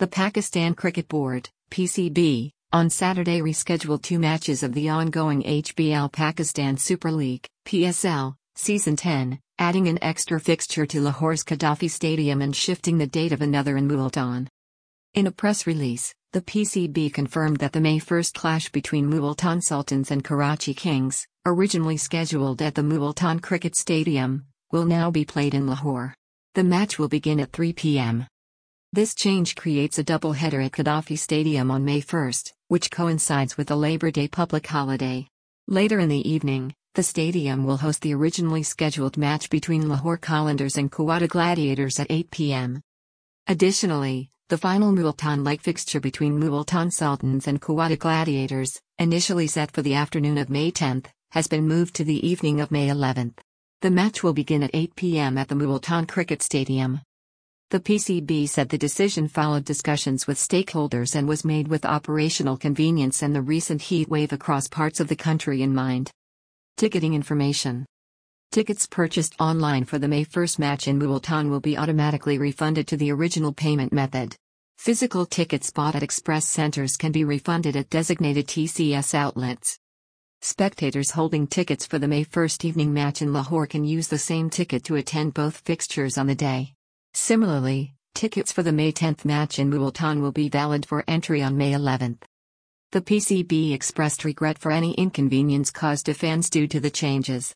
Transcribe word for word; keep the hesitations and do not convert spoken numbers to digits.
The Pakistan Cricket Board, P C B, on Saturday rescheduled two matches of the ongoing H B L Pakistan Super League, P S L, Season ten, adding an extra fixture to Lahore's Gaddafi Stadium and shifting the date of another in Multan. In a press release, the P C B confirmed that the May first clash between Multan Sultans and Karachi Kings, originally scheduled at the Multan Cricket Stadium, will now be played in Lahore. The match will begin at three p m This change creates a double-header at Gaddafi Stadium on May first, which coincides with the Labor Day public holiday. Later in the evening, the stadium will host the originally scheduled match between Lahore Qalandars and Quetta Gladiators at eight p m Additionally, the final Multan leg fixture between Multan Sultans and Quetta Gladiators, initially set for the afternoon of May tenth, has been moved to the evening of May eleventh. The match will begin at eight p m at the Multan Cricket Stadium. The P C B said the decision followed discussions with stakeholders and was made with operational convenience and the recent heat wave across parts of the country in mind. Ticketing information. Tickets purchased online for the May first match in Multan will be automatically refunded to the original payment method. Physical tickets bought at express centers can be refunded at designated T C S outlets. Spectators holding tickets for the May first evening match in Lahore can use the same ticket to attend both fixtures on the day. Similarly, tickets for the May tenth match in Multan will be valid for entry on May eleventh. The P C B expressed regret for any inconvenience caused to fans due to the changes.